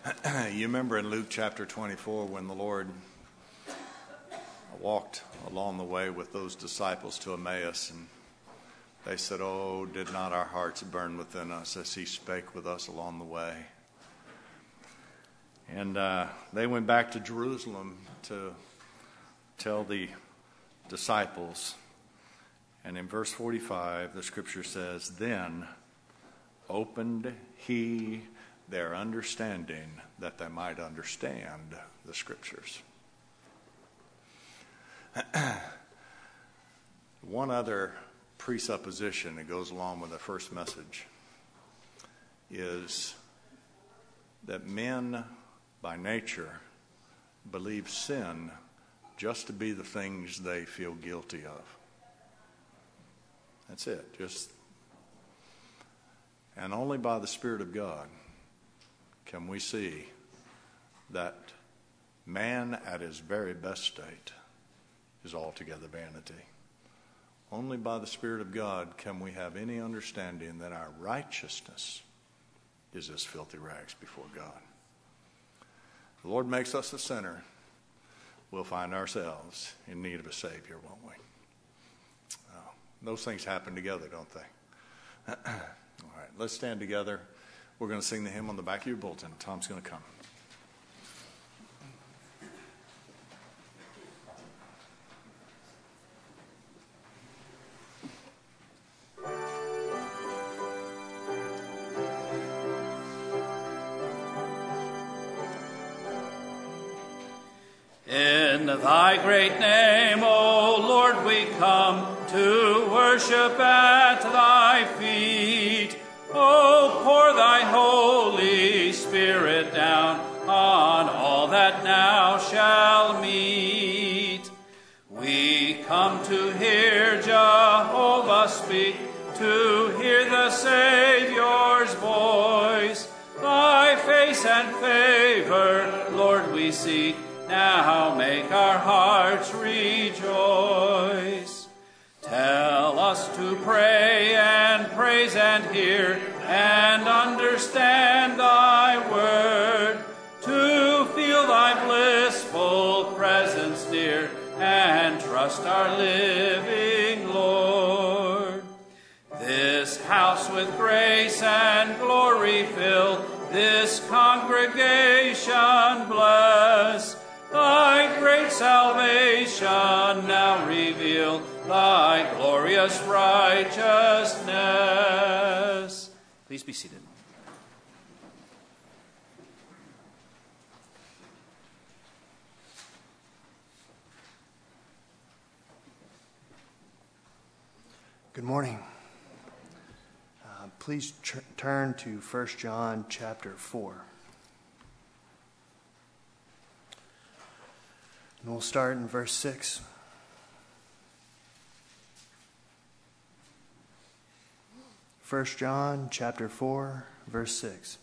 You remember in Luke chapter 24 when the Lord walked along the way with those disciples to Emmaus, and they said, "Oh, did not our hearts burn within us as he spake with us along the way?" And they went back to Jerusalem to tell the disciples. And in verse 45, the scripture says, "Then opened he their understanding that they might understand the scriptures." One other presupposition that goes along with the first message is that men by nature believe sin just to be the things they feel guilty of. That's it. And only by the Spirit of God can we see that man at his very best state is altogether vanity. Only by the Spirit of God can we have any understanding that our righteousness is as filthy rags before God. The Lord makes us a sinner. We'll find ourselves in need of a Savior, won't we? Those things happen together, don't they? All right, let's stand together. We're going to sing the hymn on the back of your bulletin. Tom's going to come. In thy great name, O Lord, we come to worship at thy feet. O pour thy Holy Spirit down on all that now shall meet. We come to hear Jehovah speak, to hear the Savior's voice. Thy face and favor, Lord, we seek. Now make our hearts rejoice. Tell us to pray and praise and hear and understand thy word, to feel thy blissful presence near and trust our living Lord. This house with grace and glory fill, this congregation bless. Thy great salvation now reveal, thy glorious righteousness. Please be seated. Good morning. Please turn to 1 John chapter 4. And we'll start in verse 6. First John chapter 4, verse 6.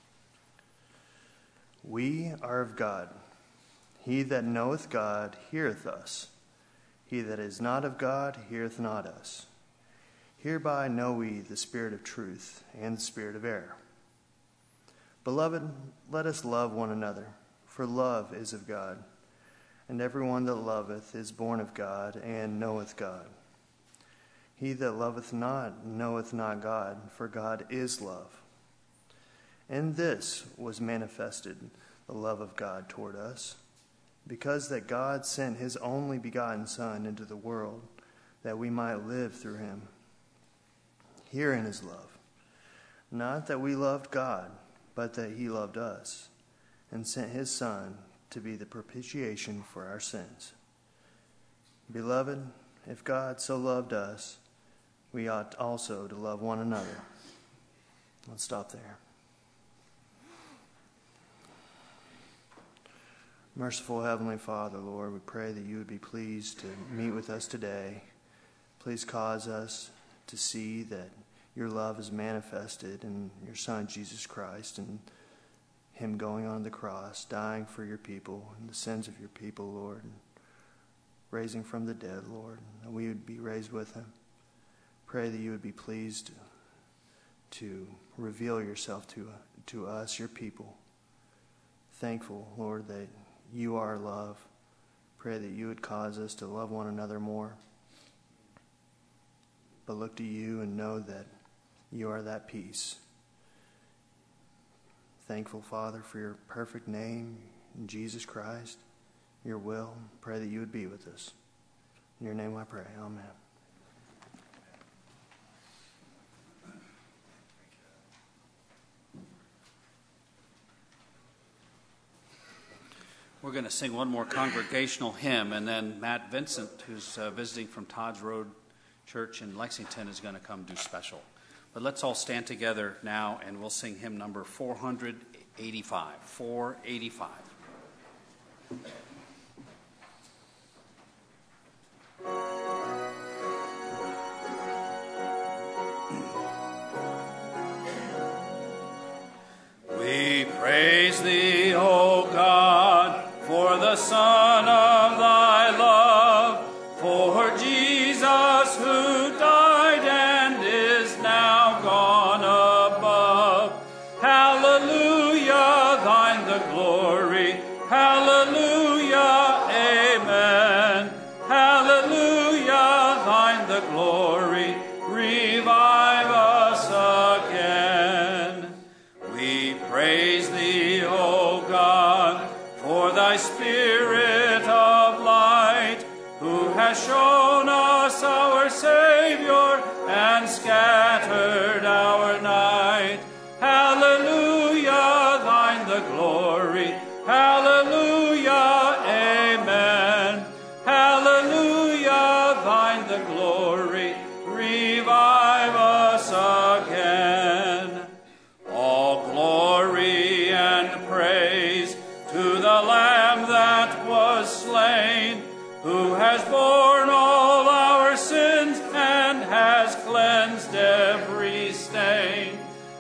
We are of God. He that knoweth God heareth us. He that is not of God heareth not us. Hereby know we the spirit of truth and the spirit of error. Beloved, let us love one another, for love is of God. And everyone that loveth is born of God, and knoweth God. He that loveth not knoweth not God, for God is love. And this was manifested, the love of God toward us, because that God sent his only begotten Son into the world, that we might live through him. Herein is love, not that we loved God, but that he loved us, and sent his Son to be the propitiation for our sins. Beloved, if God so loved us, we ought also to love one another. Let's stop there. Merciful Heavenly Father, Lord, we pray that you would be pleased to meet with us today. Please cause us to see that your love is manifested in your Son, Jesus Christ, and him going on the cross, dying for your people and the sins of your people, Lord, and raising from the dead, Lord, that we would be raised with him. Pray that you would be pleased to reveal yourself to us, your people. thankful, Lord, that you are love. Pray that you would cause us to love one another more, but look to you and know that you are that peace. Thankful, Father, for your perfect name, in Jesus Christ, your will. Pray that you would be with us. In your name I pray. Amen. We're going to sing one more congregational hymn, and then Matt Vincent, who's visiting from Todd's Road Church in Lexington, is going to come do special. But let's all stand together now, and we'll sing hymn number 485. 485. We praise thee, O God, for the Son of thy love, for Jesus who died and is now gone above. Hallelujah, thine the glory. Hallelujah, amen. Hallelujah, thine the glory. Revive us again. We praise thee, O God, for thy Spirit of light, who has shown us our Savior and scattered our night. Hallelujah, thine the glory. Hallelujah, amen. Hallelujah, thine the glory. Revive us again. All glory and praise to the Lamb that was slain, who has borne all our sins and has cleansed every stain.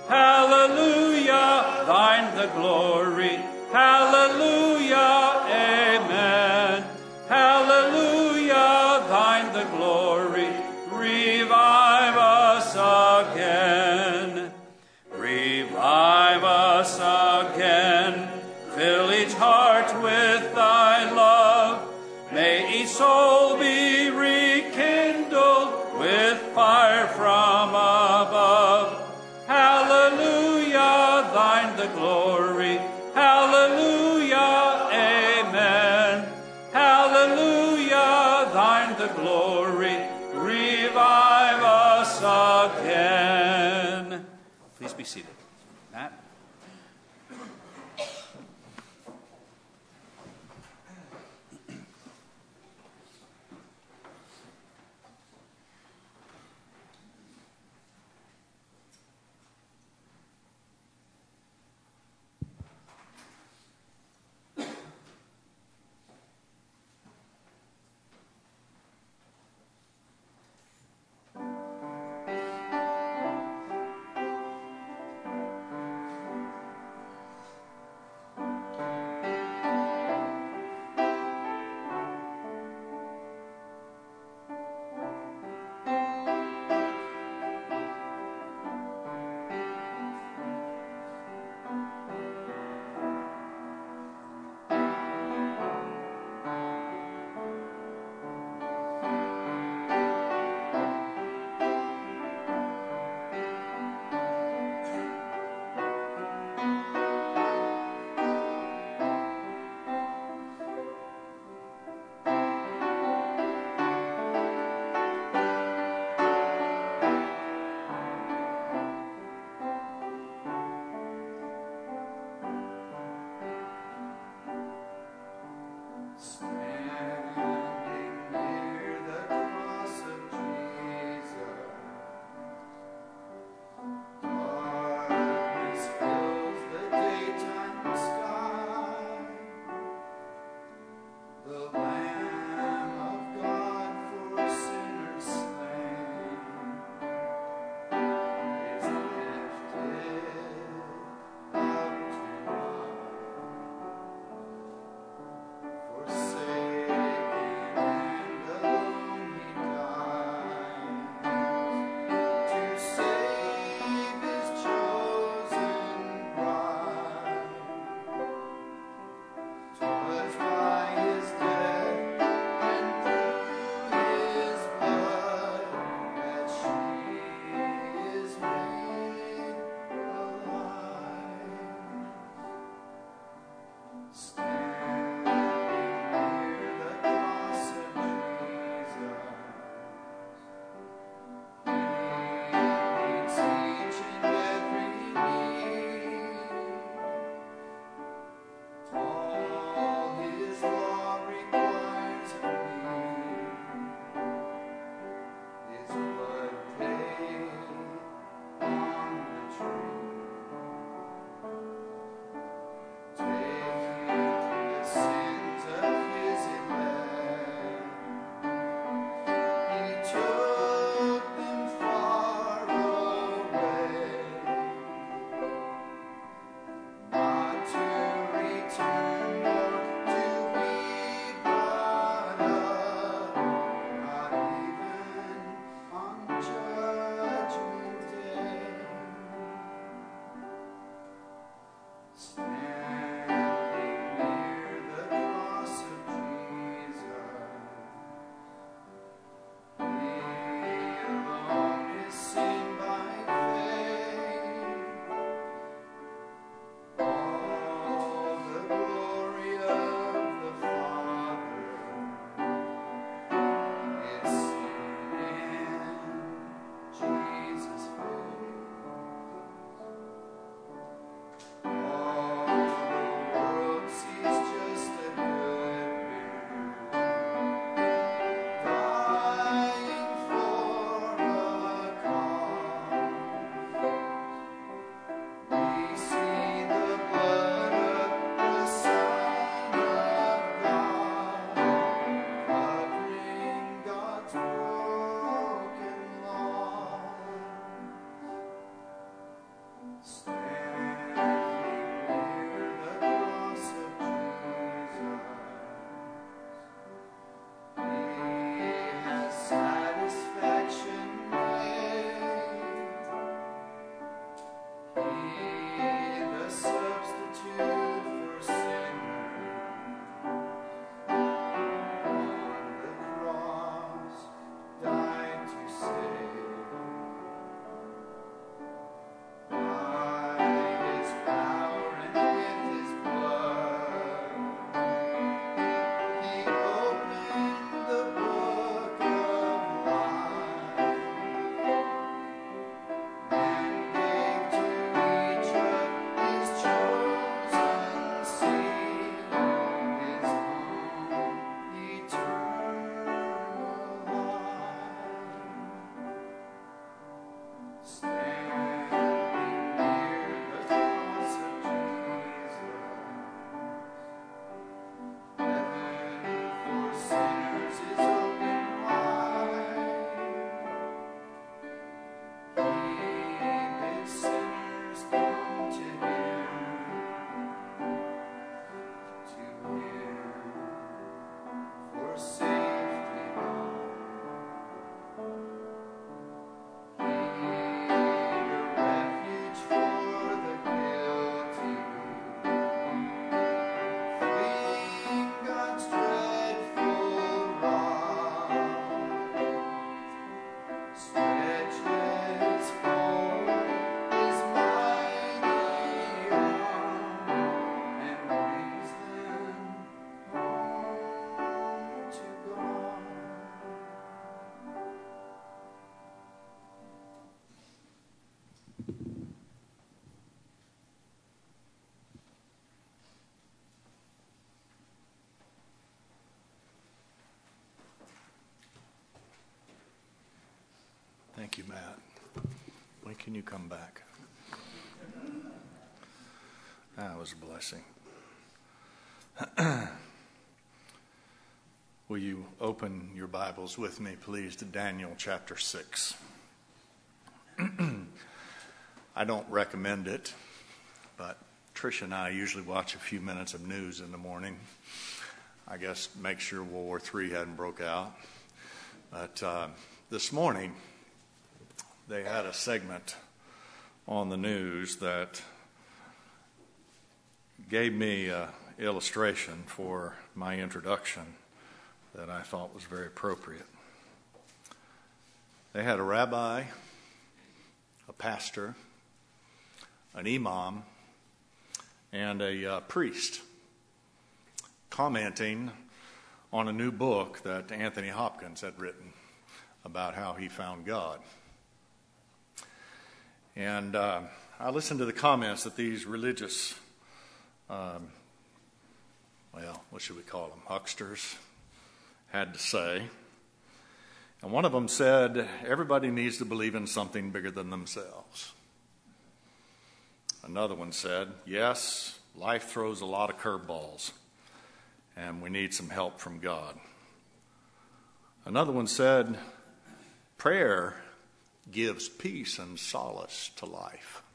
Hallelujah, thine the glory. Hallelujah, amen. Hallelujah, thine the glory. Revive us again. Revive us again. Fill each heart with thy love. May each soul be rekindled with fire from above. Hallelujah, thine the glory. Hallelujah, amen. Hallelujah, thine the glory. Revive us again. Please be seated. Matt? Thank you, Matt. When can you come back? That was a blessing. Will you open your Bibles with me, please, to Daniel chapter 6. I don't recommend it, but Tricia and I usually watch a few minutes of news in the morning. I guess make sure World War III hadn't broke out. But this morning, they had a segment on the news that gave me an illustration for my introduction that I thought was very appropriate. They had a rabbi, a pastor, an imam, and a priest commenting on a new book that Anthony Hopkins had written about how he found God. And I listened to the comments that these religious, what should we call them, hucksters, had to say. And one of them said, everybody needs to believe in something bigger than themselves. Another one said, yes, life throws a lot of curveballs, and we need some help from God. Another one said, prayer gives peace and solace to life.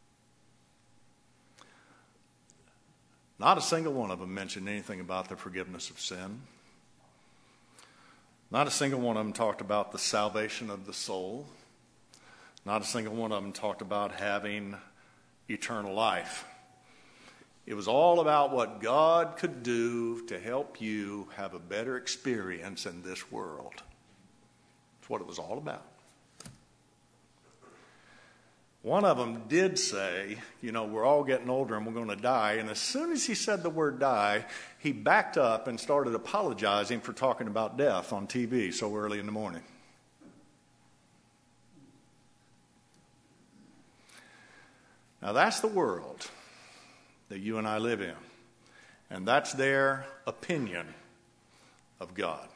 Not a single one of them mentioned anything about the forgiveness of sin. Not a single one of them talked about the salvation of the soul. Not a single one of them talked about having eternal life. It was all about what God could do to help you have a better experience in this world. That's what it was all about. One of them did say, we're all getting older and we're going to die. And as soon as he said the word die, he backed up and started apologizing for talking about death on TV so early in the morning. Now that's the world that you and I live in. And that's their opinion of God.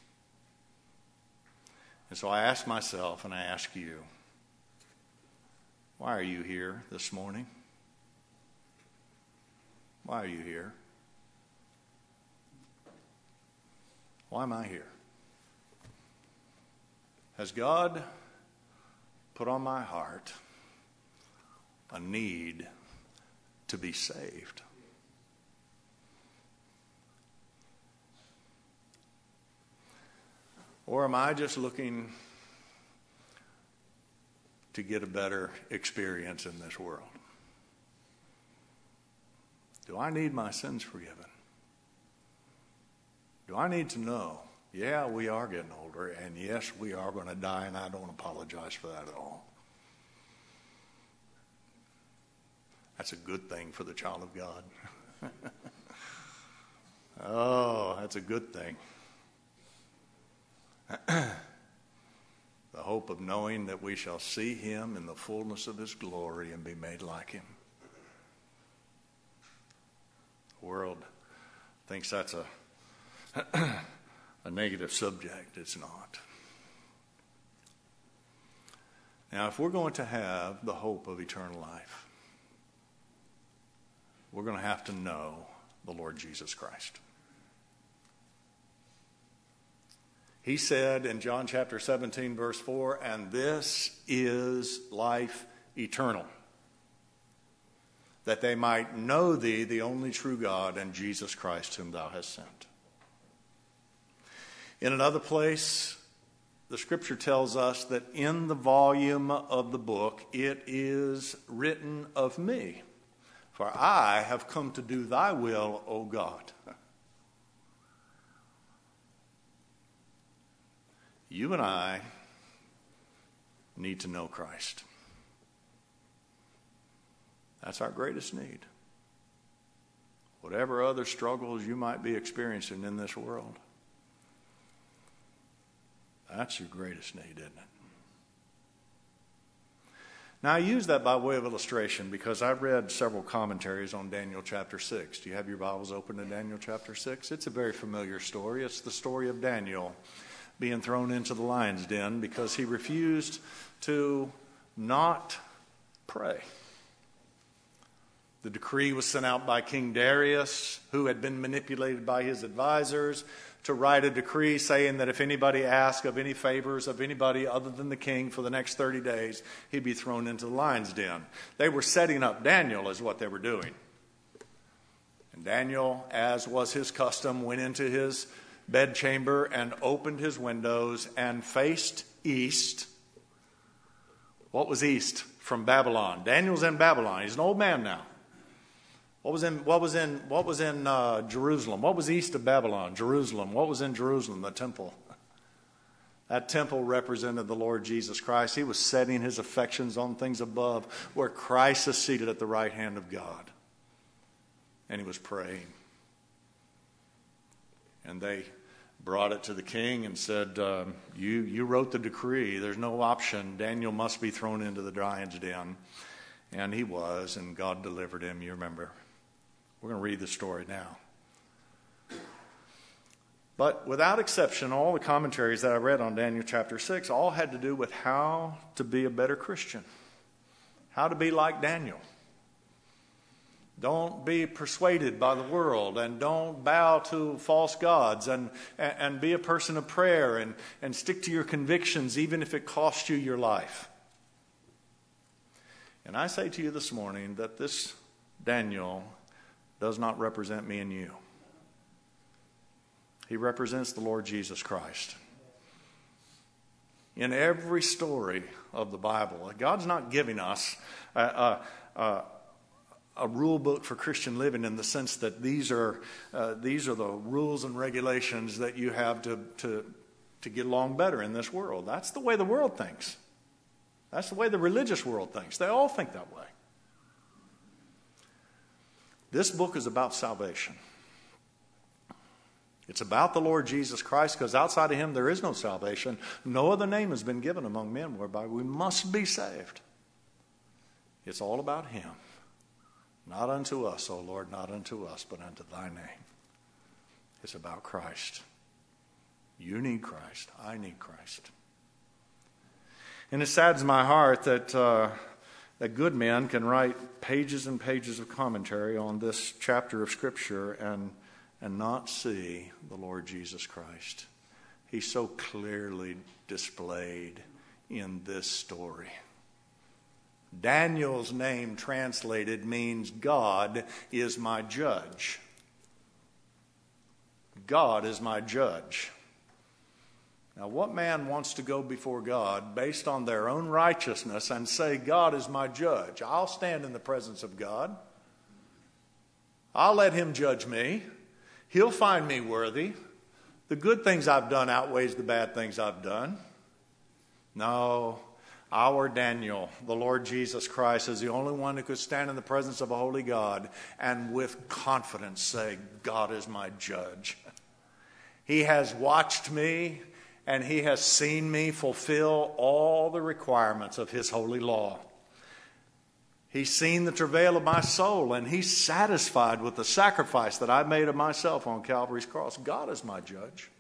And so I ask myself and I ask you, why are you here this morning? Why are you here? Why am I here? Has God put on my heart a need to be saved? Or am I just looking to get a better experience in this world? Do I need my sins forgiven? Do I need to know, yeah, we are getting older, and yes, we are going to die, and I don't apologize for that at all. That's a good thing for the child of God. Oh, that's a good thing. The hope of knowing that we shall see him in the fullness of his glory and be made like him. The world thinks that's a negative subject. It's not. Now, if we're going to have the hope of eternal life, we're going to have to know the Lord Jesus Christ. He said in John chapter 17, verse 4, and this is life eternal, that they might know thee, the only true God, and Jesus Christ, whom thou hast sent. In another place, the scripture tells us that in the volume of the book, it is written of me, for I have come to do thy will, O God. You and I need to know Christ. That's our greatest need. Whatever other struggles you might be experiencing in this world, that's your greatest need, isn't it? Now, I use that by way of illustration because I've read several commentaries on Daniel chapter 6. Do you have your Bibles open to Daniel chapter 6? It's a very familiar story. It's the story of Daniel being thrown into the lion's den because he refused to not pray. The decree was sent out by King Darius, who had been manipulated by his advisors, to write a decree saying that if anybody asked of any favors of anybody other than the king for the next 30 days, he'd be thrown into the lion's den. They were setting up Daniel is what they were doing. And Daniel, as was his custom, went into his bedchamber and opened his windows and faced east. What was east from Babylon? Daniel's in Babylon. He's an old man now. What was in Jerusalem? What was east of Babylon? Jerusalem. What was in Jerusalem? The temple. That temple represented the Lord Jesus Christ. He was setting his affections on things above, where Christ is seated at the right hand of God. And he was praying. And they brought it to the king and said, you wrote the decree. There's no option. Daniel must be thrown into the lion's den. And he was, and God delivered him. You remember. We're going to read the story now. But without exception, all the commentaries that I read on Daniel chapter 6 all had to do with how to be a better Christian. How to be like Daniel. Don't be persuaded by the world, and don't bow to false gods, and be a person of prayer, and stick to your convictions even if it costs you your life. And I say to you this morning that this Daniel does not represent me and you. He represents the Lord Jesus Christ. In every story of the Bible, God's not giving us a rule book for Christian living in the sense that these are the rules and regulations that you have to get along better in this world. That's the way the world thinks. That's the way the religious world thinks. They all think that way. This book is about salvation. It's about the Lord Jesus Christ, because outside of him there is no salvation. No other name has been given among men whereby we must be saved. It's all about him. Not unto us, O Lord, not unto us, but unto thy name. It's about Christ. You need Christ. I need Christ. And it saddens my heart that good men can write pages and pages of commentary on this chapter of Scripture and not see the Lord Jesus Christ. He's so clearly displayed in this story. Daniel's name translated means God is my judge. God is my judge. Now, what man wants to go before God based on their own righteousness and say, God is my judge? I'll stand in the presence of God. I'll let him judge me. He'll find me worthy. The good things I've done outweighs the bad things I've done. No, our Daniel, the Lord Jesus Christ, is the only one who could stand in the presence of a holy God and with confidence say, God is my judge. He has watched me, and he has seen me fulfill all the requirements of his holy law. He's seen the travail of my soul, and he's satisfied with the sacrifice that I made of myself on Calvary's cross. God is my judge.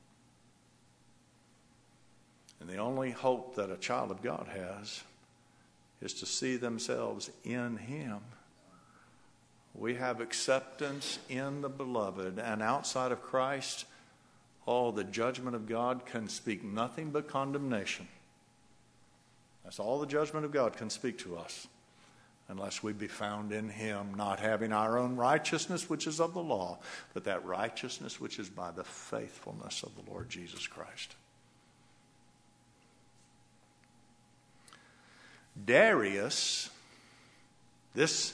And the only hope that a child of God has is to see themselves in him. We have acceptance in the beloved, and outside of Christ, the judgment of God can speak nothing but condemnation. That's all the judgment of God can speak to us, unless we be found in him, not having our own righteousness, which is of the law, but that righteousness which is by the faithfulness of the Lord Jesus Christ. Darius, this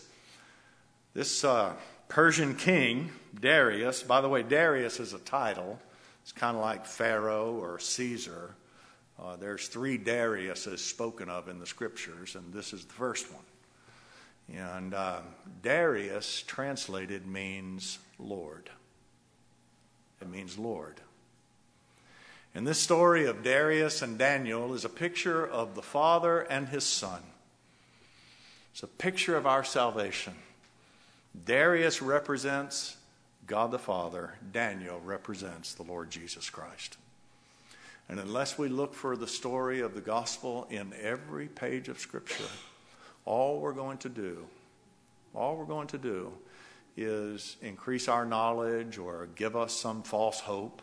Persian king, Darius, by the way, Darius is a title. It's kind of like Pharaoh or Caesar. There's 3 Dariuses spoken of in the scriptures, and this is the first one. And Darius, translated, means Lord. It means Lord. And this story of Darius and Daniel is a picture of the Father and his Son. It's a picture of our salvation. Darius represents God the Father. Daniel represents the Lord Jesus Christ. And unless we look for the story of the gospel in every page of Scripture, all we're going to do is increase our knowledge or give us some false hope.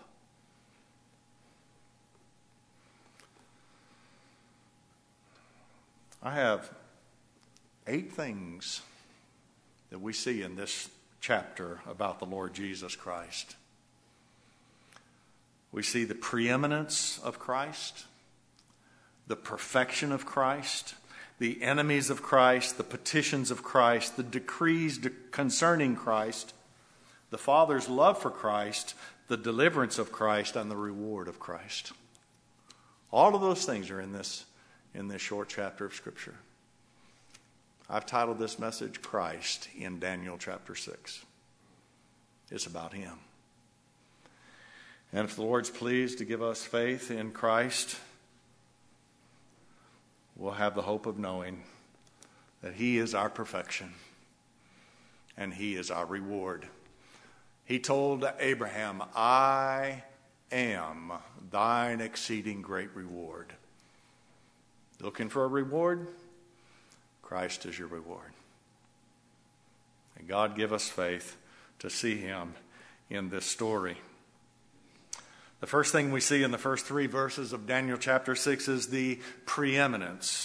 I have 8 things that we see in this chapter about the Lord Jesus Christ. We see the preeminence of Christ, the perfection of Christ, the enemies of Christ, the petitions of Christ, the decrees concerning Christ, the Father's love for Christ, the deliverance of Christ, and the reward of Christ. All of those things are in this short chapter of Scripture. I've titled this message, Christ in Daniel chapter 6. It's about Him. And if the Lord's pleased to give us faith in Christ, we'll have the hope of knowing that He is our perfection and He is our reward. He told Abraham, I am thine exceeding great reward. Looking for a reward? Christ is your reward. And God give us faith to see Him in this story. The first thing we see in the first 3 verses of Daniel chapter 6 is the preeminence,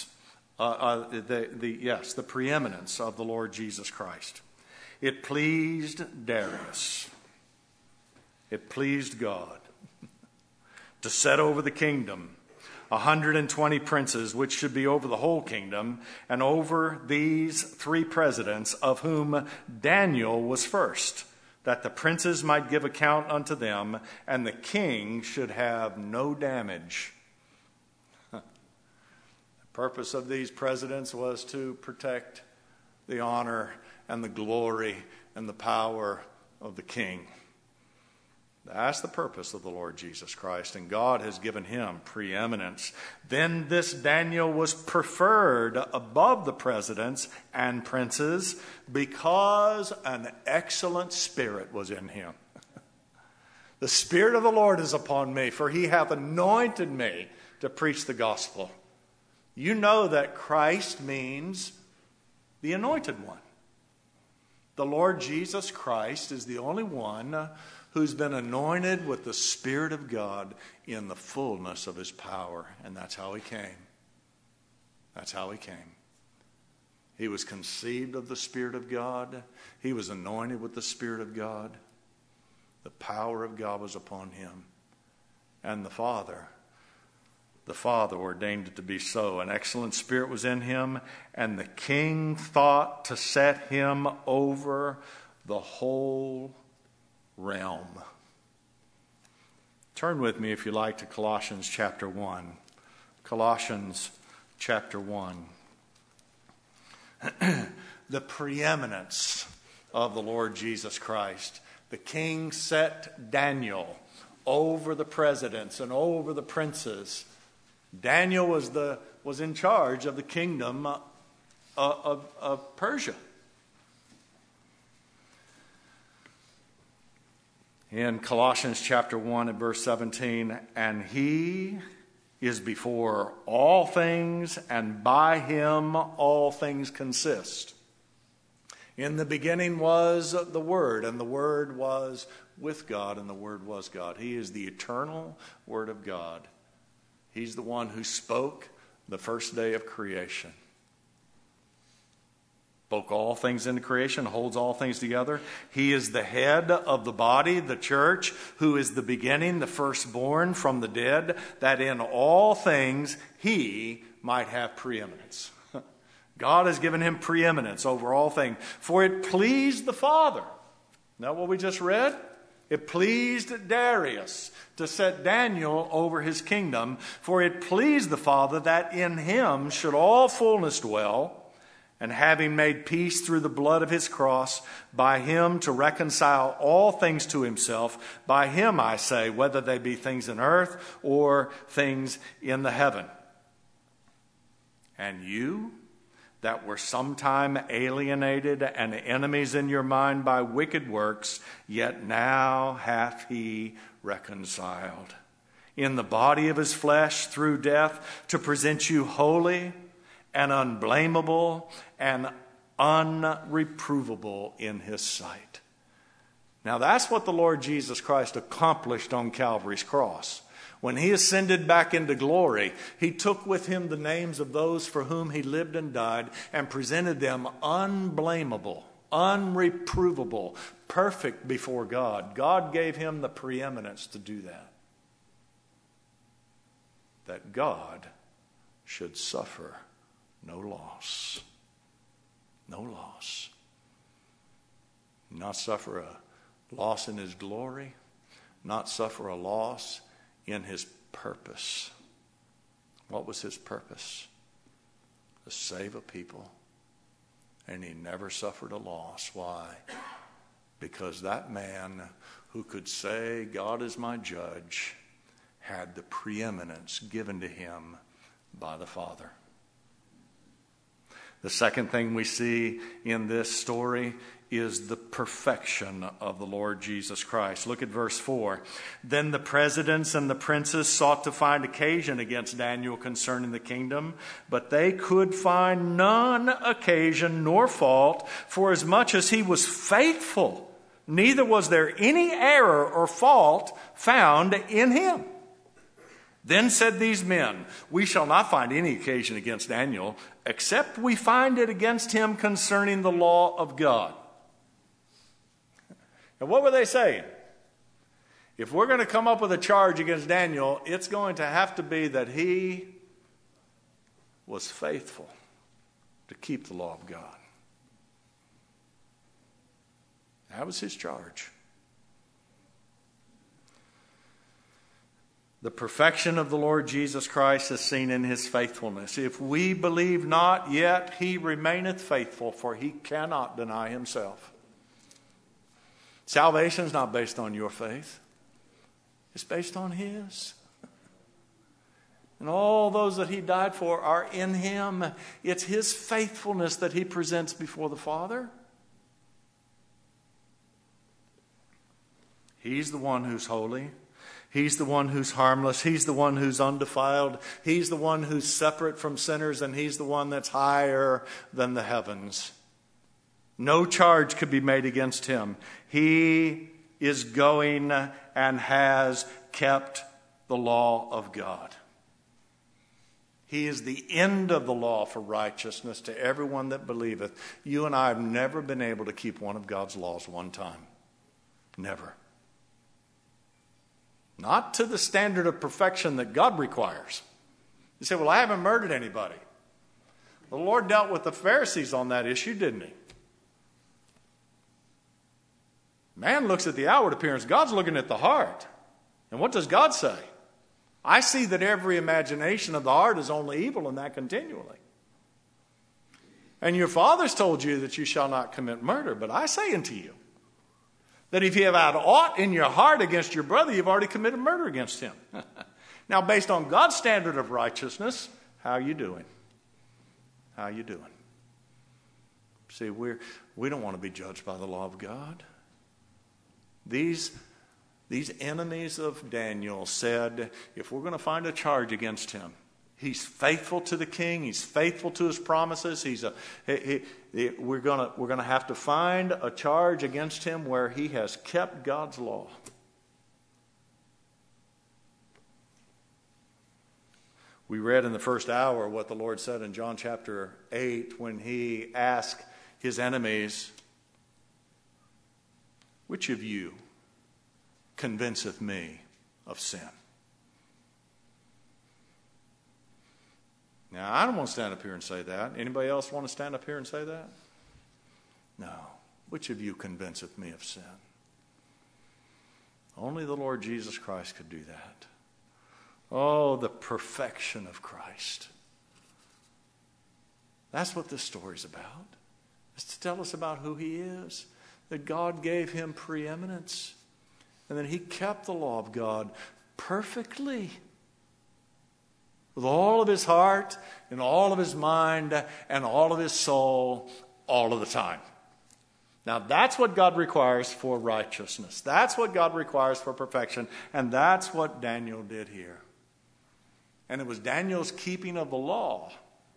the preeminence of the Lord Jesus Christ. It pleased Darius. It pleased God to set over the kingdom 120 princes, which should be over the whole kingdom, and over these 3 presidents, of whom Daniel was first, that the princes might give account unto them, and the king should have no damage. The purpose of these presidents was to protect the honor and the glory and the power of the king. That's the purpose of the Lord Jesus Christ, and God has given him preeminence. Then this Daniel was preferred above the presidents and princes because an excellent spirit was in him. The Spirit of the Lord is upon me, for He hath anointed me to preach the gospel. You know that Christ means the anointed one. The Lord Jesus Christ is the only one who's been anointed with the Spirit of God in the fullness of His power. And that's how He came. That's how He came. He was conceived of the Spirit of God. He was anointed with the Spirit of God. The power of God was upon Him. And the Father ordained it to be so. An excellent spirit was in Him, and the king thought to set Him over the whole realm. Turn with me, if you like, to Colossians chapter 1. Colossians chapter 1. The preeminence of the Lord Jesus Christ. The king set Daniel over the presidents and over the princes. Daniel was in charge of the kingdom of Persia. In Colossians chapter 1 and verse 17, and He is before all things, and by Him all things consist. In the beginning was the Word, and the Word was with God, and the Word was God. He is the eternal Word of God. He's the one who spoke the first day of creation. Spoke all things into creation, holds all things together. He is the head of the body, the church, who is the beginning, the firstborn from the dead, that in all things He might have preeminence. God has given Him preeminence over all things. For it pleased the Father. Isn't that what we just read? It pleased Darius to set Daniel over his kingdom. For it pleased the Father that in Him should all fullness dwell, and having made peace through the blood of His cross, by Him to reconcile all things to Himself. By Him, I say, whether they be things in earth or things in the heaven. And you that were sometime alienated and enemies in your mind by wicked works, yet now hath He reconciled in the body of his flesh through death to present you holy and unblameable and unreprovable in his sight. Now that's what the Lord Jesus Christ accomplished on Calvary's cross. When he ascended back into glory, he took with him the names of those for whom he lived and died and presented them unblameable, unreprovable, perfect before God. God gave him the preeminence to do that. That God should suffer no loss. No loss. Not suffer a loss in his glory. Not suffer a loss in his purpose. What was his purpose? To save a people. And he never suffered a loss. Why? Because that man who could say, God is my judge, had the preeminence given to him by the Father. The second thing we see in this story is the perfection of the Lord Jesus Christ. Look at verse 4. Then the presidents and the princes sought to find occasion against Daniel concerning the kingdom, but they could find none occasion nor fault, for as much as he was faithful, neither was there any error or fault found in him. Then said these men, we shall not find any occasion against Daniel, except we find it against him concerning the law of God. And what were they saying? If we're going to come up with a charge against Daniel, it's going to have to be that he was faithful to keep the law of God. That was his charge. The perfection of the Lord Jesus Christ is seen in his faithfulness. If we believe not, yet he remaineth faithful, for he cannot deny himself. Salvation is not based on your faith. It's based on his. And all those that he died for are in him. It's his faithfulness that he presents before the Father. He's the one who's holy. He's the one who's harmless. He's the one who's undefiled. He's the one who's separate from sinners, and he's the one that's higher than the heavens. No charge could be made against him. He is going and has kept the law of God. He is the end of the law for righteousness to everyone that believeth. You and I have never been able to keep one of God's laws one time. Never. Not to the standard of perfection that God requires. You say, well, I haven't murdered anybody. The Lord dealt with the Pharisees on that issue, didn't he? Man looks at the outward appearance. God's looking at the heart. And what does God say? I see that every imagination of the heart is only evil, and that continually. And your fathers told you that you shall not commit murder. But I say unto you, that if you have had aught in your heart against your brother, you've already committed murder against him. Now, based on God's standard of righteousness, how are you doing? How are you doing? See, we don't want to be judged by the law of God. These enemies of Daniel said, if we're going to find a charge against him, he's faithful to the king. He's faithful to his promises. We're going to have to find a charge against him where he has kept God's law. We read in the first hour what the Lord said in John chapter 8 when he asked his enemies, which of you convinceth me of sin? Now, I don't want to stand up here and say that. Anybody else want to stand up here and say that? No. Which of you convinceth me of sin? Only the Lord Jesus Christ could do that. Oh, the perfection of Christ. That's what this story's about. It's to tell us about who he is. That God gave him preeminence. And that he kept the law of God perfectly. With all of his heart and all of his mind and all of his soul all of the time. Now that's what God requires for righteousness. That's what God requires for perfection. And that's what Daniel did here. And it was Daniel's keeping of the law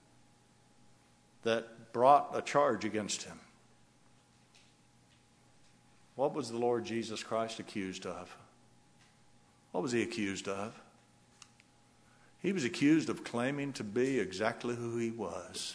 that brought a charge against him. What was the Lord Jesus Christ accused of? What was he accused of? He was accused of claiming to be exactly who he was.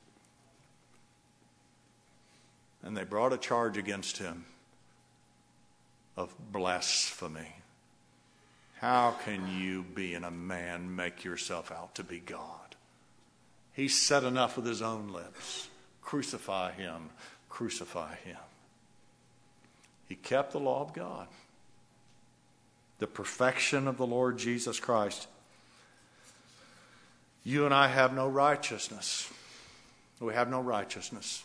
And they brought a charge against him of blasphemy. How can you, being a man, make yourself out to be God? He said enough with his own lips. Crucify him, crucify him. He kept the law of God. The perfection of the Lord Jesus Christ. You and I have no righteousness. We have no righteousness.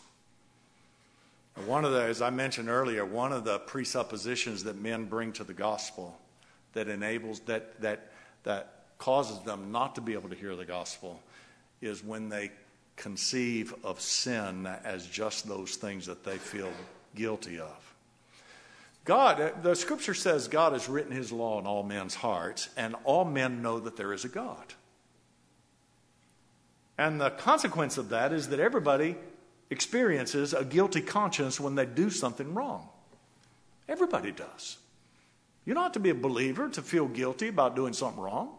As I mentioned earlier, one of the presuppositions that men bring to the gospel that enables, that causes them not to be able to hear the gospel is when they conceive of sin as just those things that they feel guilty of. God, the scripture says God has written his law in all men's hearts, and all men know that there is a God. And the consequence of that is that everybody experiences a guilty conscience when they do something wrong. Everybody does. You don't have to be a believer to feel guilty about doing something wrong.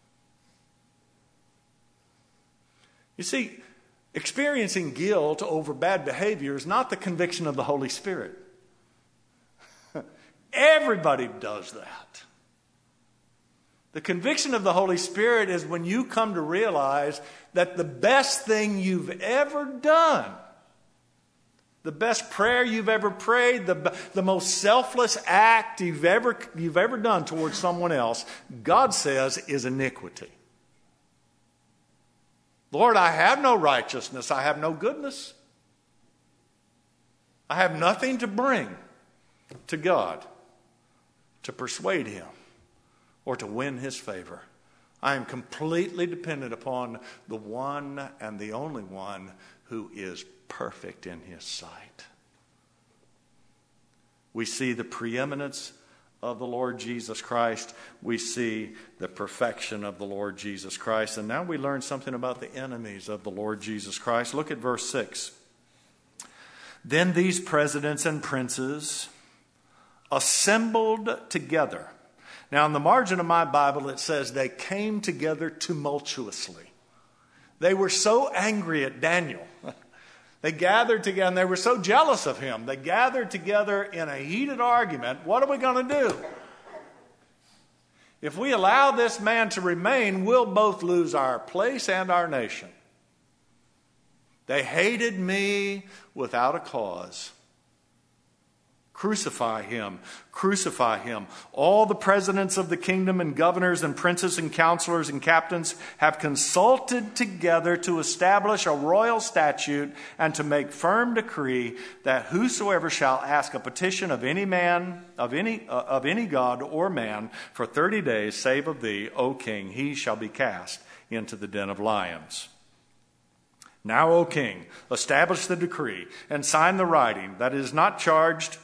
You see, experiencing guilt over bad behavior is not the conviction of the Holy Spirit. Everybody does that. The conviction of the Holy Spirit is when you come to realize that the best thing you've ever done, the best prayer you've ever prayed, the most selfless act you've ever done towards someone else, God says is iniquity. Lord, I have no righteousness. I have no goodness. I have nothing to bring to God to persuade him or to win his favor. I am completely dependent upon the one and the only one who is perfect in his sight. We see the preeminence of the Lord Jesus Christ. We see the perfection of the Lord Jesus Christ. And now we learn something about the enemies of the Lord Jesus Christ. Look at verse 6. Then these presidents and princes assembled together. Now, in the margin of my Bible, it says they came together tumultuously. They were so angry at Daniel. They gathered together, and they were so jealous of him. They gathered together in a heated argument. What are we going to do? If we allow this man to remain, we'll both lose our place and our nation. They hated me without a cause. Crucify him. Crucify him. All the presidents of the kingdom and governors and princes and counselors and captains have consulted together to establish a royal statute and to make firm decree that whosoever shall ask a petition of any man, of any god or man for 30 days, save of thee, O king, he shall be cast into the den of lions. Now, O king, establish the decree and sign the writing that it is not changed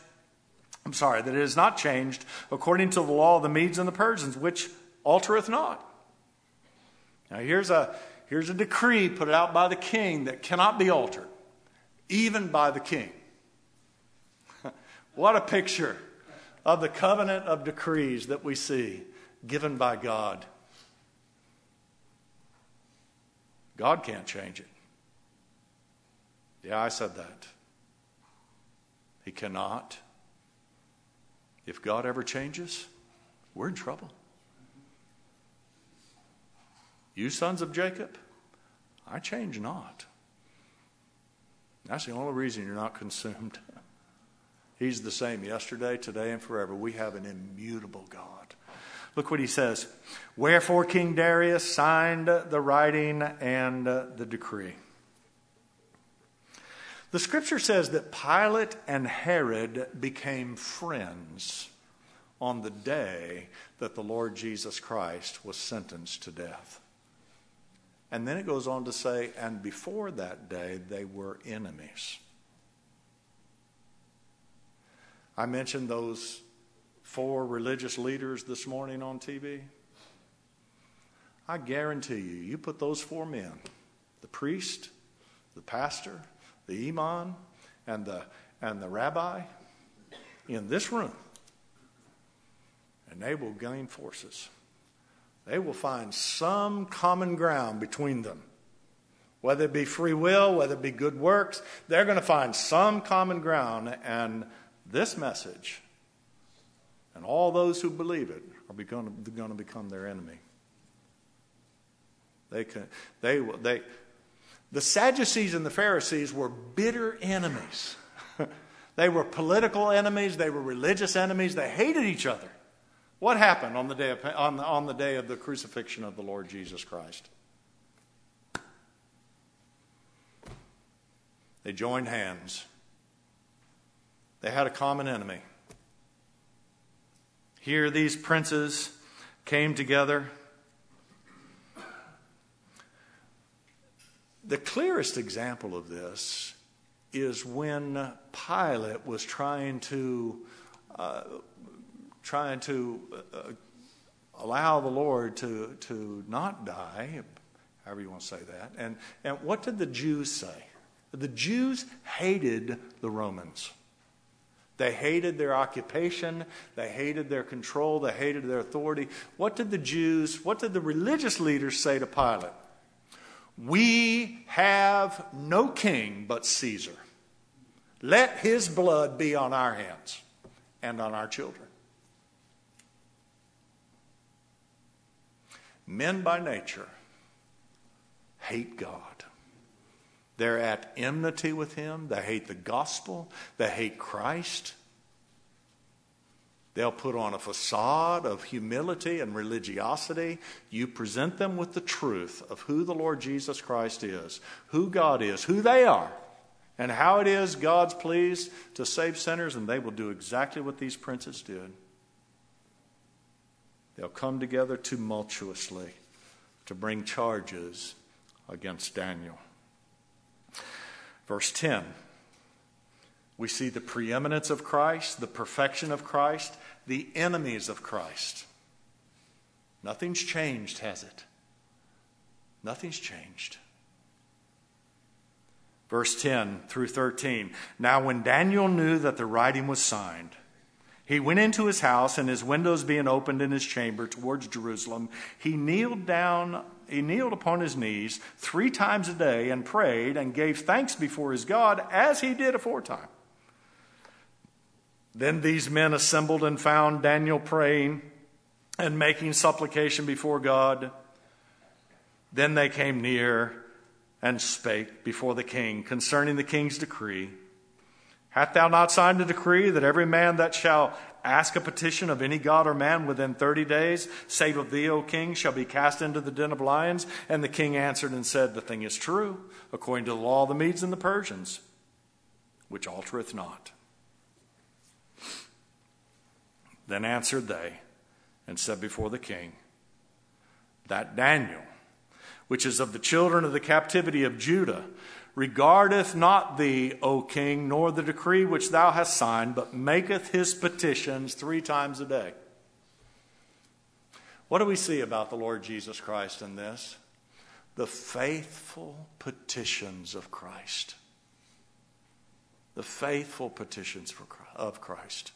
according to the law of the Medes and the Persians, which altereth not. Now here's a decree put out by the king that cannot be altered, even by the king. What a picture of the covenant of decrees that we see given by God. God can't change it. Yeah, I said that. He cannot. If God ever changes, we're in trouble. You sons of Jacob, I change not. That's the only reason you're not consumed. He's the same yesterday, today, and forever. We have an immutable God. Look what he says. Wherefore King Darius signed the writing and the decree. The scripture says that Pilate and Herod became friends on the day that the Lord Jesus Christ was sentenced to death. And then it goes on to say, and before that day, they were enemies. I mentioned those 4 religious leaders this morning on TV. I guarantee you, you put those 4 men, the priest, the pastor, the imam, and the rabbi, in this room, and they will gain forces. They will find some common ground between them. Whether it be free will, whether it be good works, they're going to find some common ground, and this message and all those who believe it are going to become their enemy. The Sadducees and the Pharisees were bitter enemies. They were political enemies. They were religious enemies. They hated each other. What happened on the day of the crucifixion of the Lord Jesus Christ? They joined hands. They had a common enemy. Here these princes came together. The clearest example of this is when Pilate was trying to allow the Lord to not die, however you want to say that. And what did the Jews say? The Jews hated the Romans. They hated their occupation. They hated their control. They hated their authority. What did the religious leaders say to Pilate? We have no king but Caesar. Let his blood be on our hands and on our children. Men by nature hate God. They're at enmity with him. They hate the gospel. They hate Christ. They'll put on a facade of humility and religiosity. You present them with the truth of who the Lord Jesus Christ is, who God is, who they are, and how it is God's pleased to save sinners, and they will do exactly what these princes did. They'll come together tumultuously to bring charges against Daniel. Verse 10, we see the preeminence of Christ, the perfection of Christ, the enemies of Christ. Nothing's changed, has it? Nothing's changed. Verse 10 through 13, now when Daniel knew that the writing was signed, he went into his house, and his windows being opened in his chamber towards Jerusalem, he kneeled upon his knees 3 times a day and prayed and gave thanks before his God as he did aforetime. Then these men assembled and found Daniel praying and making supplication before God. Then they came near and spake before the king concerning the king's decree. Hast thou not signed a decree that every man that shall ask a petition of any god or man within 30 days, save of thee, O king, shall be cast into the den of lions? And the king answered and said, the thing is true, according to the law of the Medes and the Persians, which altereth not. Then answered they and said before the king, that Daniel, which is of the children of the captivity of Judah, regardeth not thee, O king, nor the decree which thou hast signed, but maketh his petitions 3 times a day. What do we see about the Lord Jesus Christ in this? The faithful petitions of Christ. The faithful petitions of Christ.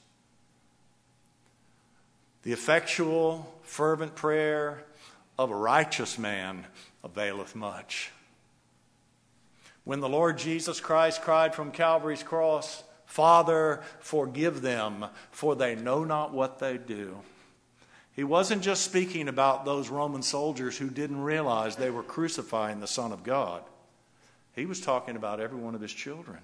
The effectual, fervent prayer of a righteous man availeth much. When the Lord Jesus Christ cried from Calvary's cross, Father, forgive them, for they know not what they do. He wasn't just speaking about those Roman soldiers who didn't realize they were crucifying the Son of God. He was talking about every one of his children.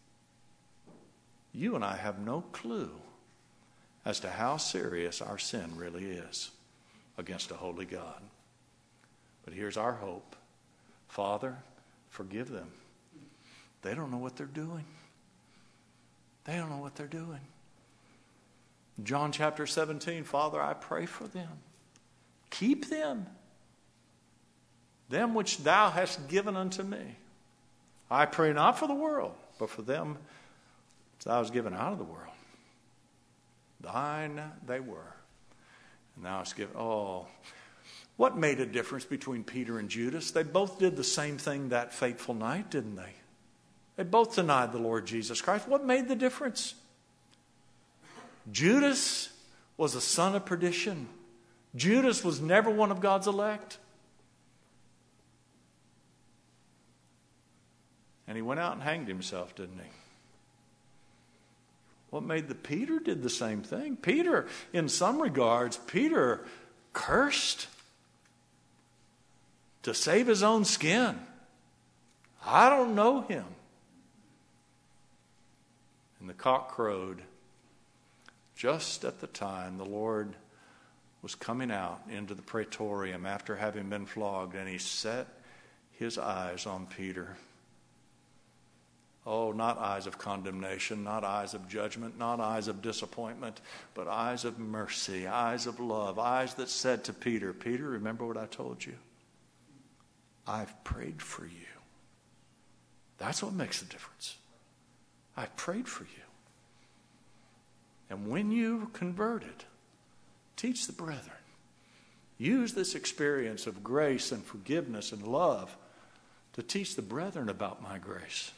You and I have no clue as to how serious our sin really is against a holy God. But here's our hope. Father, forgive them. They don't know what they're doing. They don't know what they're doing. John chapter 17, Father, I pray for them. Keep them which thou hast given unto me. I pray not for the world, but for them which thou hast given out of the world. Thine they were. And now it's given. Oh, what made a difference between Peter and Judas? They both did the same thing that fateful night, didn't they? They both denied the Lord Jesus Christ. What made the difference? Judas was a son of perdition. Judas was never one of God's elect. And he went out and hanged himself, didn't he? What made Peter did the same thing. Peter, in some regards, Peter cursed to save his own skin. I don't know him. And the cock crowed just at the time the Lord was coming out into the praetorium after having been flogged, and he set his eyes on Peter. Oh, not eyes of condemnation, not eyes of judgment, not eyes of disappointment, but eyes of mercy, eyes of love, eyes that said to Peter, Peter, remember what I told you? I've prayed for you. That's what makes the difference. I've prayed for you. And when you converted, teach the brethren. Use this experience of grace and forgiveness and love to teach the brethren about my grace.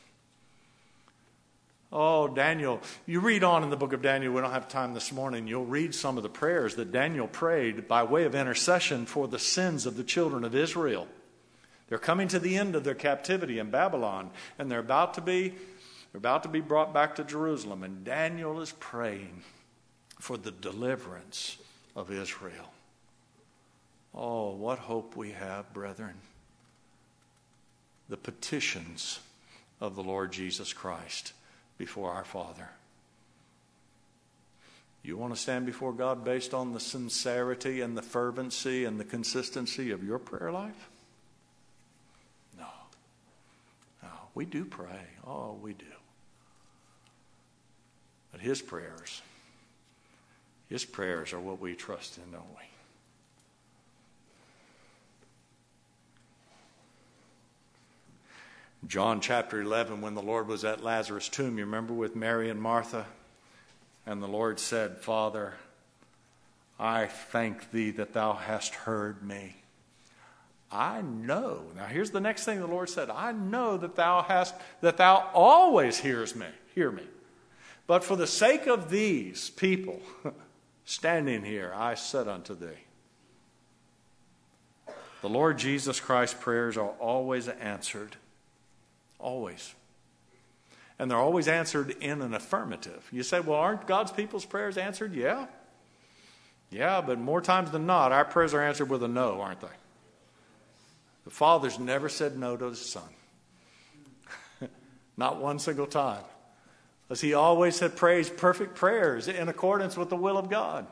Oh, Daniel, you read on in the book of Daniel. We don't have time this morning. You'll read some of the prayers that Daniel prayed by way of intercession for the sins of the children of Israel. They're coming to the end of their captivity in Babylon, and they're about to be brought back to Jerusalem. And Daniel is praying for the deliverance of Israel. Oh, what hope we have, brethren. The petitions of the Lord Jesus Christ before our Father. You want to stand before God based on the sincerity and the fervency and the consistency of your prayer life? No. No, we do pray. Oh, we do. But His prayers are what we trust in, don't we? John chapter 11, when the Lord was at Lazarus' tomb, you remember, with Mary and Martha? And the Lord said, Father, I thank thee that thou hast heard me. I know. Now here's the next thing the Lord said. I know that thou always hear me. But for the sake of these people standing here, I said unto thee. The Lord Jesus Christ's prayers are always answered. Always. And they're always answered in an affirmative. You say, well, aren't God's people's prayers answered? Yeah. Yeah, but more times than not, our prayers are answered with a no, aren't they? The Father's never said no to the Son. Not one single time. Because He always had prayed perfect prayers in accordance with the will of God.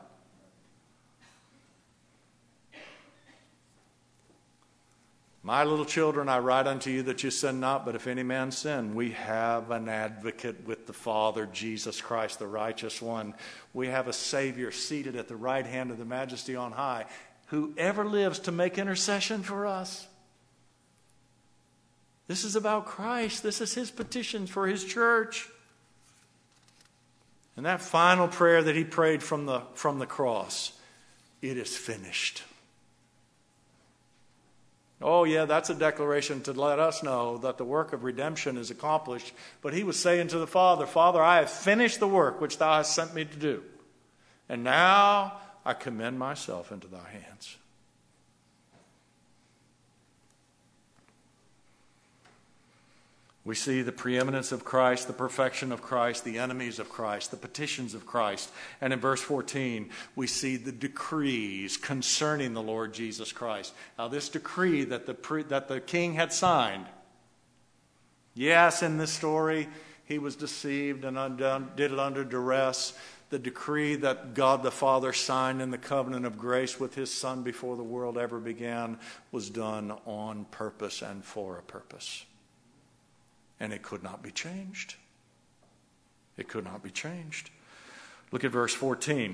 My little children, I write unto you that you sin not, but if any man sin, we have an advocate with the Father, Jesus Christ, the righteous one. We have a Savior seated at the right hand of the Majesty on high, who ever lives to make intercession for us. This is about Christ. This is His petition for His church. And that final prayer that He prayed from the cross, it is finished. Oh, yeah, that's a declaration to let us know that the work of redemption is accomplished. But He was saying to the Father, Father, I have finished the work which Thou hast sent me to do. And now I commend myself into Thy hands. We see the preeminence of Christ, the perfection of Christ, the enemies of Christ, the petitions of Christ. And in verse 14, we see the decrees concerning the Lord Jesus Christ. Now, this decree that the king had signed, yes, in this story, he was deceived and undone, did it under duress. The decree that God the Father signed in the covenant of grace with His Son before the world ever began was done on purpose and for a purpose. And it could not be changed. It could not be changed. Look at verse 14.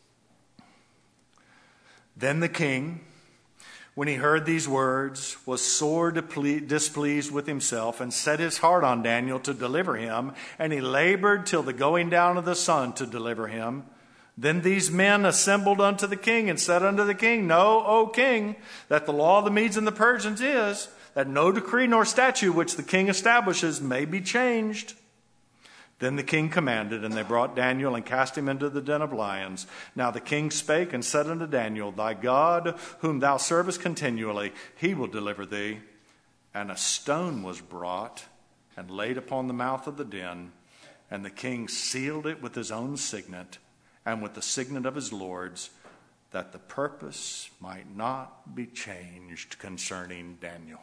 Then the king, when he heard these words, was sore displeased with himself, and set his heart on Daniel to deliver him. And he labored till the going down of the sun to deliver him. Then these men assembled unto the king and said unto the king, Know, O king, that the law of the Medes and the Persians is, that no decree nor statute which the king establishes may be changed. Then the king commanded, and they brought Daniel and cast him into the den of lions. Now the king spake and said unto Daniel, Thy God, whom thou servest continually, he will deliver thee. And a stone was brought and laid upon the mouth of the den, and the king sealed it with his own signet, and with the signet of his lords, that the purpose might not be changed concerning Daniel.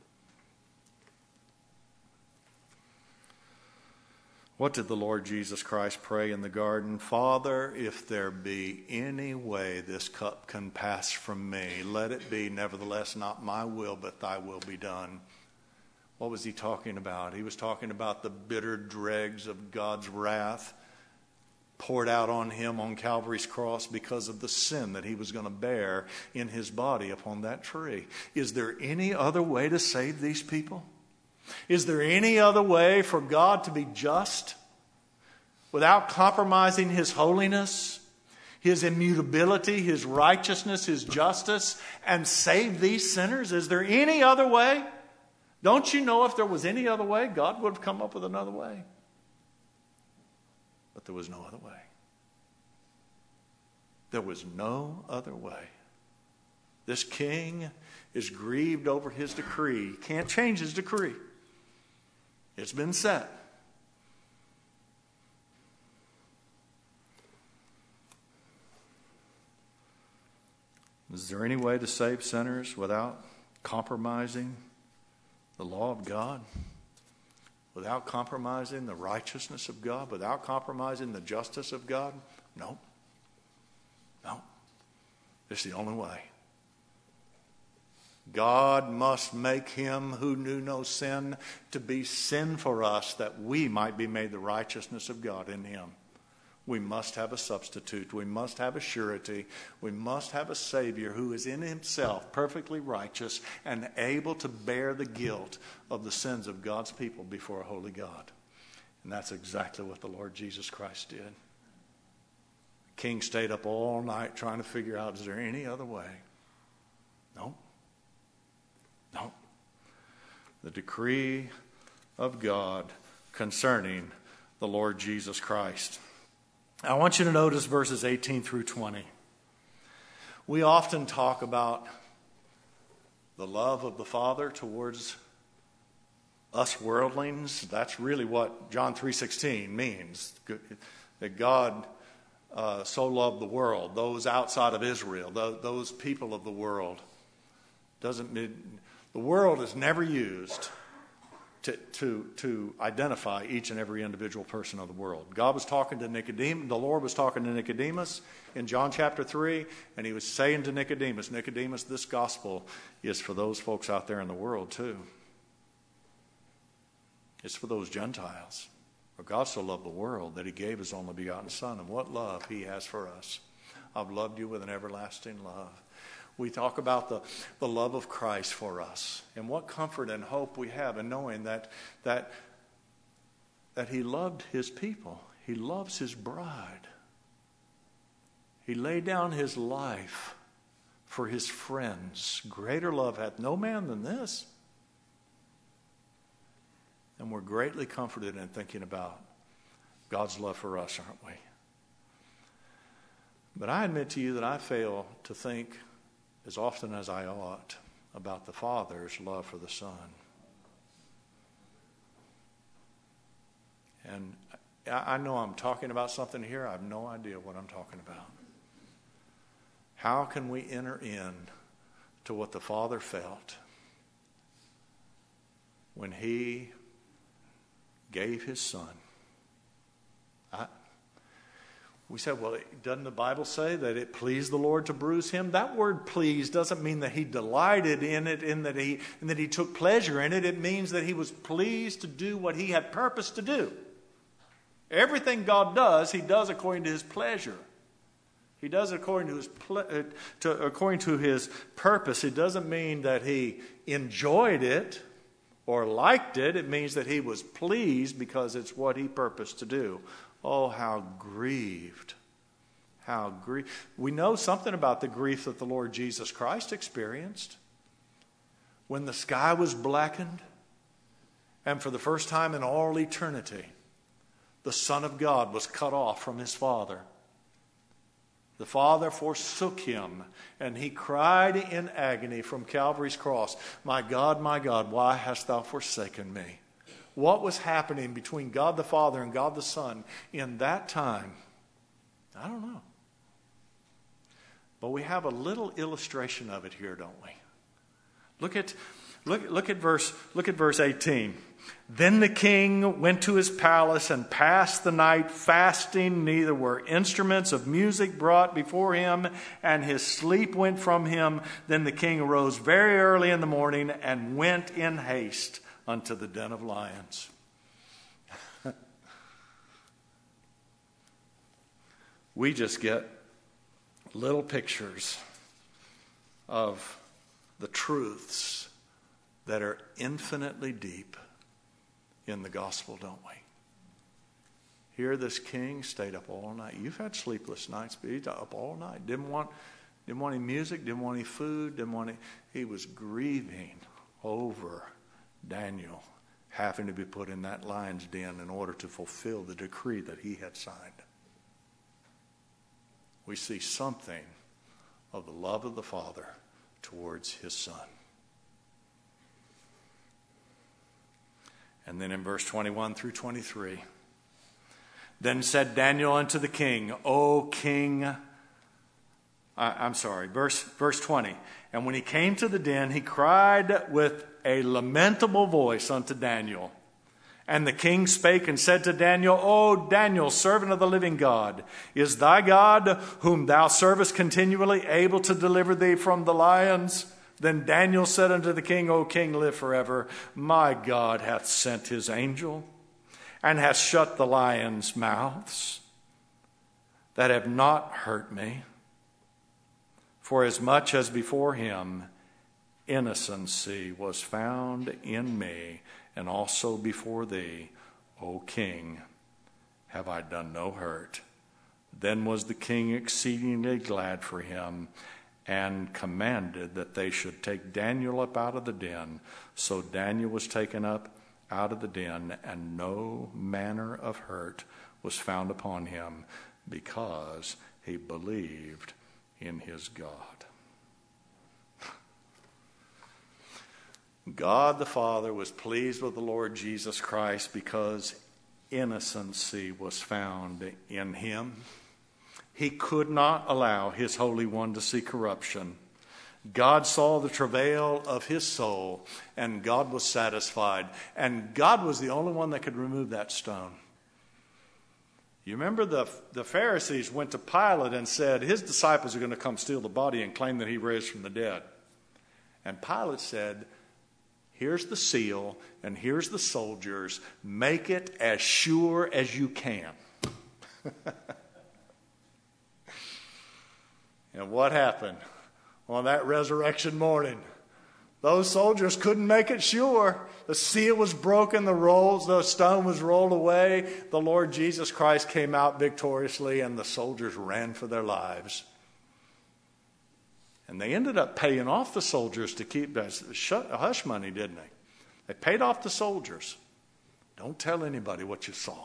What did the Lord Jesus Christ pray in the garden? Father, if there be any way this cup can pass from me, let it be, nevertheless, not my will, but thy will be done. What was he talking about? He was talking about the bitter dregs of God's wrath poured out on him on Calvary's cross because of the sin that he was going to bear in his body upon that tree. Is there any other way to save these people? Is there any other way for God to be just without compromising his holiness, his immutability, his righteousness, his justice, and save these sinners? Is there any other way? Don't you know if there was any other way, God would have come up with another way? But there was no other way. There was no other way. This king is grieved over his decree. He can't change his decree. It's been set. Is there any way to save sinners without compromising the law of God? Without compromising the righteousness of God? Without compromising the justice of God? No. No. It's the only way. God must make him who knew no sin to be sin for us, that we might be made the righteousness of God in him. We must have a substitute. We must have a surety. We must have a Savior who is in himself perfectly righteous and able to bear the guilt of the sins of God's people before a holy God. And that's exactly what the Lord Jesus Christ did. The king stayed up all night trying to figure out, is there any other way? No. No. The decree of God concerning the Lord Jesus Christ. I want you to notice verses 18 through 20. We often talk about the love of the Father towards us worldlings. That's really what John 3:16 means. That God so loved the world, those outside of Israel, those people of the world. The world is never used to identify each and every individual person of the world. God was talking to Nicodemus. The Lord was talking to Nicodemus in John chapter 3, and he was saying to Nicodemus, Nicodemus, this gospel is for those folks out there in the world too. It's for those Gentiles. For God so loved the world that he gave his only begotten Son, and what love he has for us. I've loved you with an everlasting love. We talk about the love of Christ for us, and what comfort and hope we have in knowing that he loved his people. He loves his bride. He laid down his life for his friends. Greater love hath no man than this. And we're greatly comforted in thinking about God's love for us, aren't we? But I admit to you that I fail to think as often as I ought about the Father's love for the Son. And I know I'm talking about something here. I have no idea what I'm talking about. How can we enter in to what the Father felt when he gave his Son? We said, well, doesn't the Bible say that it pleased the Lord to bruise him? That word pleased doesn't mean that he delighted in it and that he took pleasure in it. It means that he was pleased to do what he had purposed to do. Everything God does, he does according to his pleasure. He does it according to his purpose. It doesn't mean that he enjoyed it or liked it. It means that he was pleased because it's what he purposed to do. Oh, how grieved We know something about the grief that the Lord Jesus Christ experienced when the sky was blackened, and for the first time in all eternity, the Son of God was cut off from his Father. The Father forsook him, and he cried in agony from Calvary's cross, my God, why hast thou forsaken me?" What was happening between God the Father and God the Son in that time? I don't know. But we have a little illustration of it here, don't we? Look at verse 18. "Then the king went to his palace and passed the night fasting. Neither were instruments of music brought before him, and his sleep went from him. Then the king arose very early in the morning and went in haste unto the den of lions." We just get little pictures of the truths that are infinitely deep in the gospel, don't we? Here this king stayed up all night. You've had sleepless nights, but he's up all night. Didn't want any music, didn't want any food, he was grieving over Daniel having to be put in that lion's den in order to fulfill the decree that he had signed. We see something of the love of the Father towards his Son. And then in verse 21 through 23, "Then said Daniel unto the king, O king," verse 20, "And when he came to the den, he cried with a lamentable voice unto Daniel. And the king spake and said to Daniel, O Daniel, servant of the living God, is thy God, whom thou servest continually, able to deliver thee from the lions? Then Daniel said unto the king, O king, live forever. My God hath sent his angel, and hath shut the lions' mouths, that have not hurt me. For as much as before him innocency was found in me, and also before thee, O king, have I done no hurt. Then was the king exceedingly glad for him, and commanded that they should take Daniel up out of the den. So Daniel was taken up out of the den, and no manner of hurt was found upon him, because he believed in his God." God the Father was pleased with the Lord Jesus Christ because innocency was found in him. He could not allow his Holy One to see corruption. God saw the travail of his soul, and God was satisfied. And God was the only one that could remove that stone. You remember the Pharisees went to Pilate and said, his disciples are going to come steal the body and claim that he raised from the dead. And Pilate said, here's the seal, and here's the soldiers. Make it as sure as you can. And what happened on that resurrection morning? Those soldiers couldn't make it sure. The seal was broken, the stone was rolled away. The Lord Jesus Christ came out victoriously, and the soldiers ran for their lives. And they ended up paying off the soldiers to keep hush money, didn't they? They paid off the soldiers. Don't tell anybody what you saw.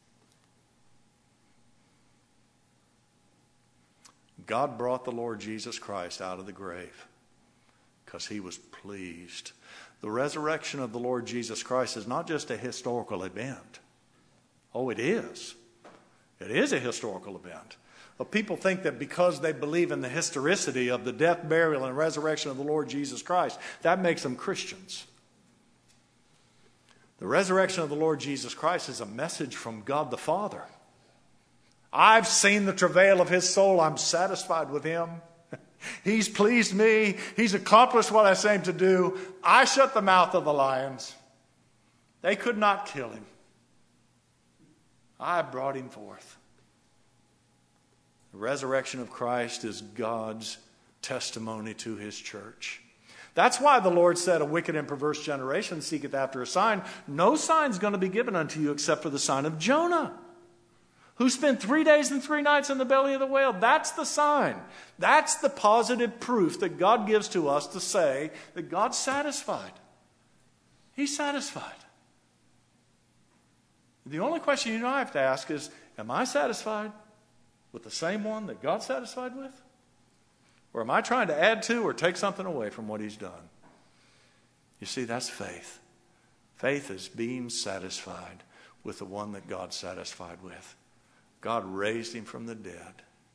God brought the Lord Jesus Christ out of the grave because he was pleased. The resurrection of the Lord Jesus Christ is not just a historical event. Oh, it is. It is a historical event. But people think that because they believe in the historicity of the death, burial, and resurrection of the Lord Jesus Christ, that makes them Christians. The resurrection of the Lord Jesus Christ is a message from God the Father. I've seen the travail of his soul. I'm satisfied with him. He's pleased me. He's accomplished what I sent him to do. I shut the mouth of the lions. They could not kill him. I brought him forth. The resurrection of Christ is God's testimony to his church. That's why the Lord said, a wicked and perverse generation seeketh after a sign. No sign's going to be given unto you except for the sign of Jonah. who spent 3 days and 3 nights in the belly of the whale. That's the sign. That's the positive proof that God gives to us to say that God's satisfied. He's satisfied. The only question you and I have to ask is, am I satisfied with the same one that God's satisfied with? Or am I trying to add to or take something away from what he's done? You see, that's faith. Faith is being satisfied with the one that God's satisfied with. God raised him from the dead.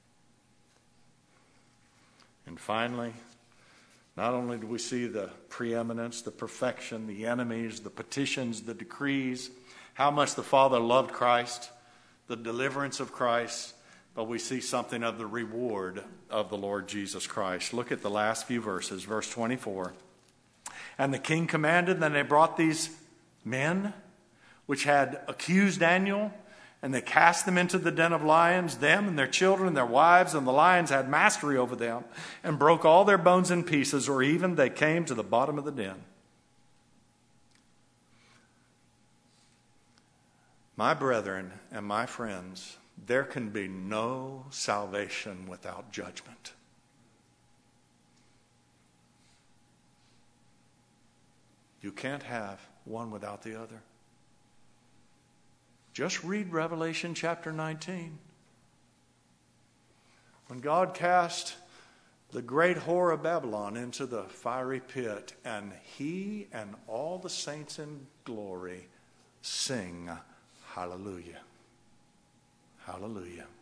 And finally, not only do we see the preeminence, the perfection, the enemies, the petitions, the decrees, how much the Father loved Christ, the deliverance of Christ, but we see something of the reward of the Lord Jesus Christ. Look at the last few verses, verse 24. And the king commanded, and they brought these men which had accused Daniel, and they cast them into the den of lions, them and their children, their wives, and the lions had mastery over them, and broke all their bones in pieces, or even they came to the bottom of the den. My brethren and my friends, there can be no salvation without judgment. You can't have one without the other. Just read Revelation chapter 19. When God cast the great whore of Babylon into the fiery pit, and he and all the saints in glory sing hallelujah. Hallelujah.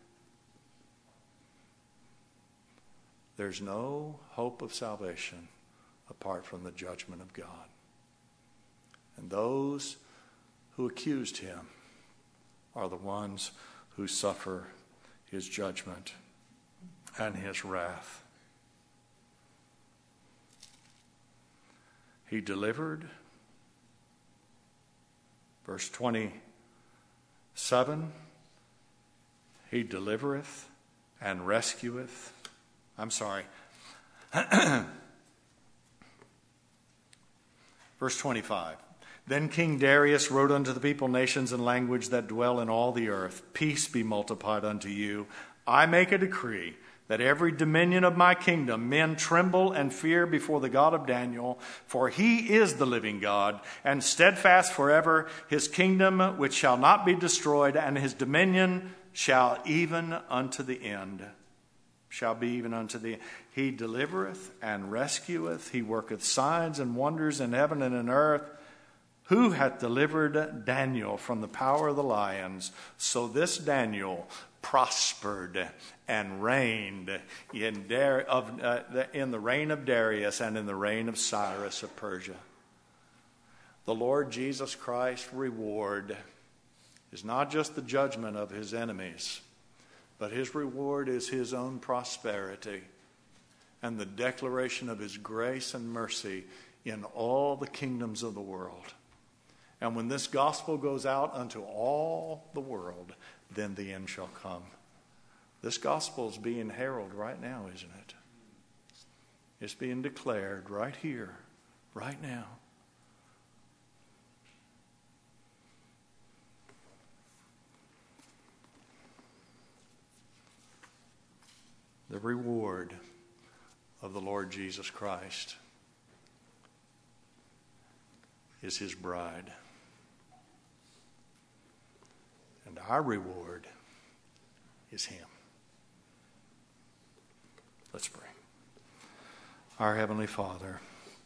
There's no hope of salvation apart from the judgment of God. And those who accused him are the ones who suffer his judgment and his wrath. He delivered, verse 27, he delivereth and rescueth. Verse 25. Then King Darius wrote unto the people, nations, and language that dwell in all the earth, peace be multiplied unto you. I make a decree that every dominion of my kingdom men tremble and fear before the God of Daniel, for he is the living God, and steadfast forever, his kingdom which shall not be destroyed, and his dominion shall even unto the end. Shall be even unto the end. He delivereth and rescueth. He worketh signs and wonders in heaven and in earth. Who hath delivered Daniel from the power of the lions? So this Daniel prospered and reigned in the reign of Darius and in the reign of Cyrus of Persia. The Lord Jesus Christ's reward is not just the judgment of his enemies, but his reward is his own prosperity and the declaration of his grace and mercy in all the kingdoms of the world. And when this gospel goes out unto all the world, then the end shall come. This gospel is being heralded right now, isn't it? It's being declared right here, right now. The reward of the Lord Jesus Christ is his bride. And our reward is him. Let's pray. Our Heavenly Father,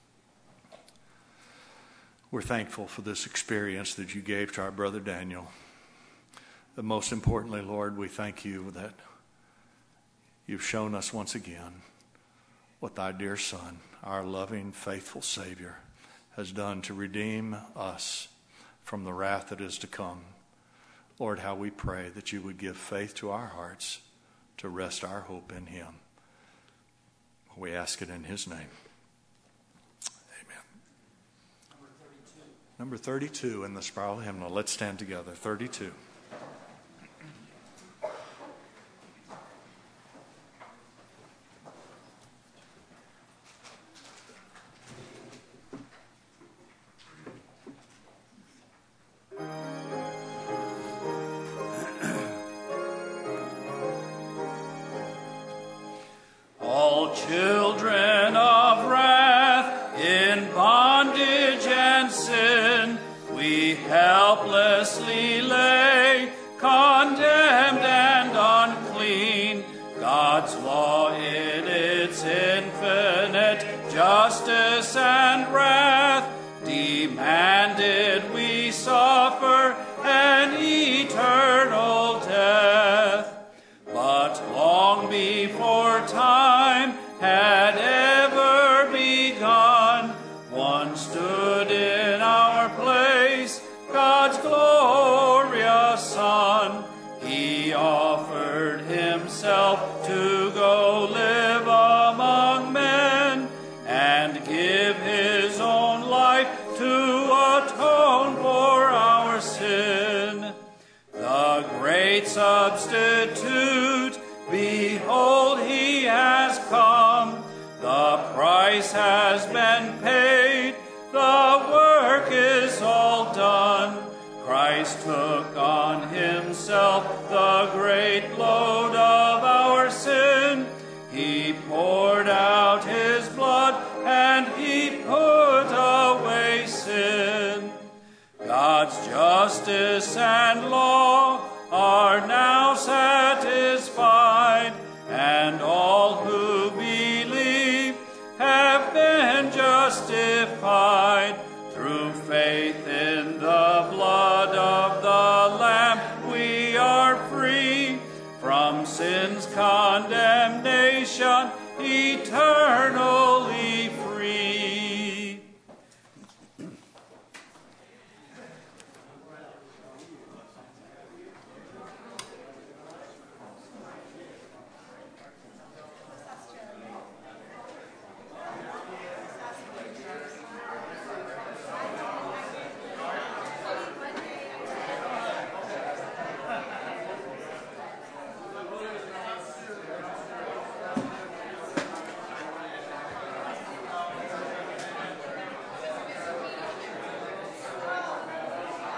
we're thankful for this experience that you gave to our brother Daniel. But most importantly, Lord, we thank you that you've shown us once again what thy dear Son, our loving, faithful Savior, has done to redeem us from the wrath that is to come. Lord, how we pray that you would give faith to our hearts to rest our hope in him. We ask it in his name. Amen. Number 32 in the spiral hymnal. Let's stand together. 32. all children of wrath, in bondage and sin, we helplessly lay, condemned and unclean. God's law in its infinite justice and wrath demanded we suffer an eternal death. But long before time had ever begun, one stood in our place, God's glorious Son. He offered himself to go live among men and give his own life to atone for our sin. The great substitute, behold, he has come. The price has been paid, the work is all done. Christ took on himself the great load of our sin. He poured out his blood and he put away sin. God's justice and law are now satisfied, and all who believe have been justified. Through faith in the blood of the Lamb, we are free from sin's condemnation, eternal